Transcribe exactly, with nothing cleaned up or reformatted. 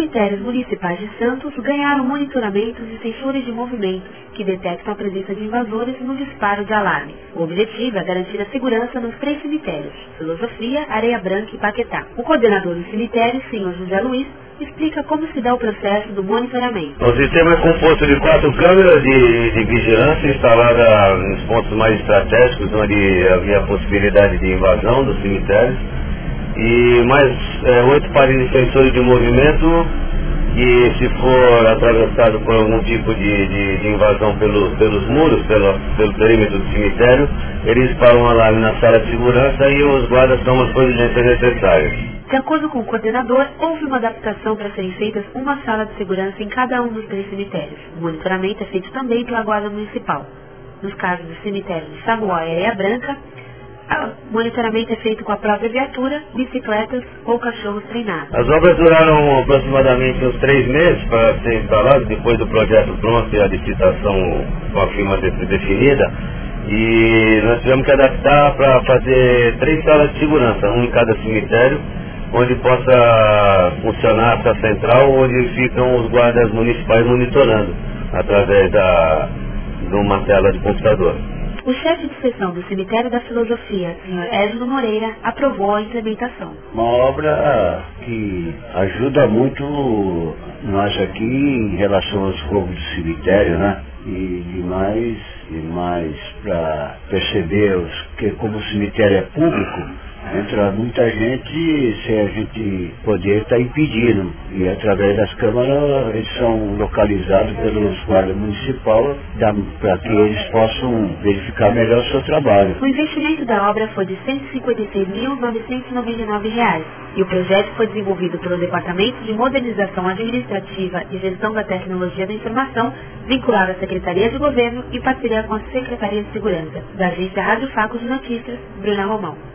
cemitérios municipais de Santos ganharam monitoramentos e sensores de movimentos que detectam a presença de invasores no disparo de alarme. O objetivo é garantir a segurança nos três cemitérios, Filosofia, Areia Branca e Paquetá. O coordenador do cemitério, senhor José Luiz, explica como se dá o processo do monitoramento. O sistema é composto de quatro câmeras de, de vigilância instaladas nos pontos mais estratégicos, onde havia a possibilidade de invasão dos cemitérios, e mais é, oito pares de sensores de movimento, e se for atravessado por algum tipo de, de, de invasão pelos, pelos muros, pelo, pelo perímetro do cemitério, eles param um alarme na sala de segurança e os guardas tomam as providências necessárias. De acordo com o coordenador, houve uma adaptação para serem feitas uma sala de segurança em cada um dos três cemitérios. O monitoramento é feito também pela Guarda Municipal. Nos casos do cemitério de Saguá e Areia Branca, o monitoramento é feito com a própria viatura, bicicletas ou cachorros treinados. As obras duraram aproximadamente uns três meses para ser instaladas, depois do projeto pronto e a licitação com a firma definida. E nós tivemos que adaptar para fazer três salas de segurança, um em cada cemitério, onde possa funcionar essa central, onde ficam os guardas municipais monitorando, através da, de uma tela de computador. O chefe de seção do Cemitério da Filosofia, senhor Ésilo Moreira, aprovou a implementação. Uma obra que ajuda muito nós aqui em relação aos roubos do cemitério, né? E demais, demais para perceber os, que como o cemitério é público, entra muita gente sem a gente poder estar impedindo. E através das câmaras eles são localizados pelos guardas municipais para que eles possam verificar melhor o seu trabalho. O investimento da obra foi de cento e cinquenta e seis mil novecentos e noventa e nove reais e o projeto foi desenvolvido pelo Departamento de Modernização Administrativa e Gestão da Tecnologia da Informação, vinculado à Secretaria de Governo em parceria com a Secretaria de Segurança. Da agência Rádio Faco de Notícias, Bruna Romão.